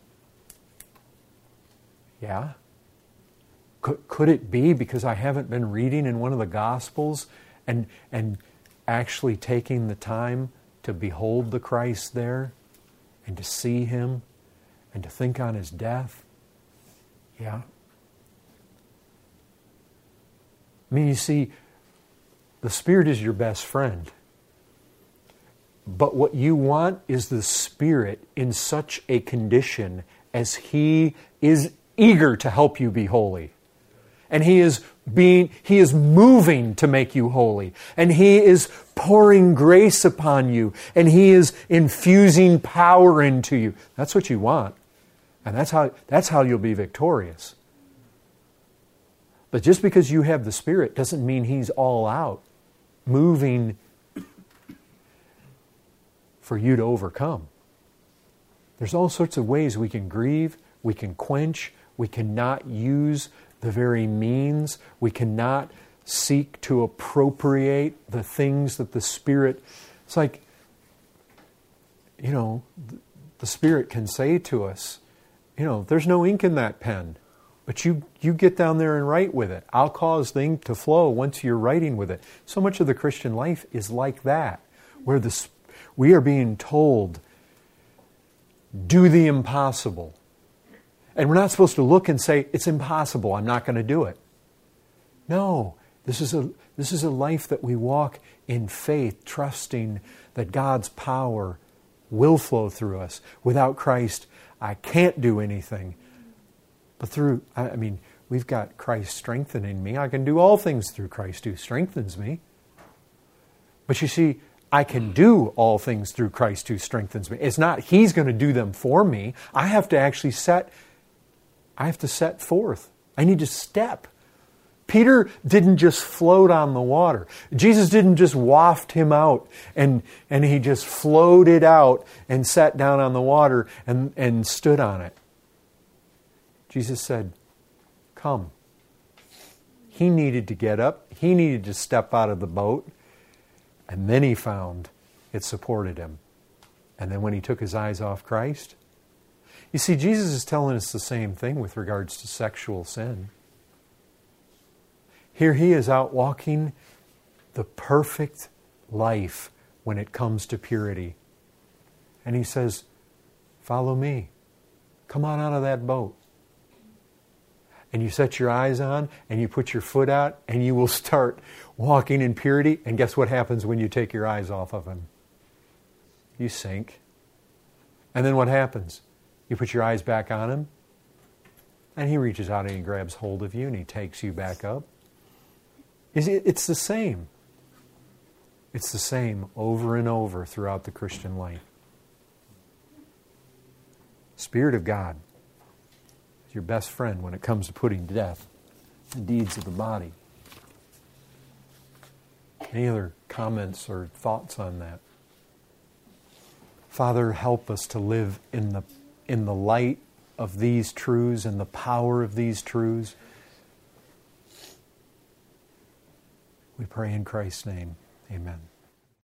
Yeah. Could, could it be because I haven't been reading in one of the Gospels and, and actually taking the time to behold the Christ there and to see Him and to think on His death? Yeah. I mean, you see, the Spirit is your best friend. But what you want is the Spirit in such a condition as He is eager to help you be holy. And He is being, He is moving to make you holy. And He is pouring grace upon you. And He is infusing power into you. That's what you want. And that's how, that's how you'll be victorious. But just because you have the Spirit doesn't mean He's all out, moving for you to overcome. There's all sorts of ways we can grieve, we can quench, we cannot use the very means, we cannot seek to appropriate the things that the Spirit... It's like, you know, the Spirit can say to us, you know, there's no ink in that pen. But you, you get down there and write with it. I'll cause the ink to flow once you're writing with it. So much of the Christian life is like that, where the, we are being told, do the impossible. And we're not supposed to look and say, it's impossible, I'm not going to do it. No, this is a, this is a life that we walk in faith, trusting that God's power will flow through us. Without Christ, I can't do anything. But through, I mean, we've got Christ strengthening me. I can do all things through Christ who strengthens me. But you see, I can do all things through Christ who strengthens me. It's not He's going to do them for me. I have to actually set, I have to set forth. I need to step. Peter didn't just float on the water. Jesus didn't just waft him out and, and he just floated out and sat down on the water and, and stood on it. Jesus said, come. He needed to get up. He needed to step out of the boat. And then he found it supported him. And then when he took his eyes off Christ, you see, Jesus is telling us the same thing with regards to sexual sin. Here he is out walking the perfect life when it comes to purity. And he says, follow me. Come on out of that boat. And you set your eyes on, and you put your foot out, and you will start walking in purity. And guess what happens when you take your eyes off of Him? You sink. And then what happens? You put your eyes back on Him, and He reaches out and He grabs hold of you, and He takes you back up. It's the same. It's the same over and over throughout the Christian life. Spirit of God. Your best friend when it comes to putting to death the deeds of the body. Any other comments or thoughts on that? Father, help us to live in the in the light of these truths and the power of these truths. We pray in Christ's name. Amen.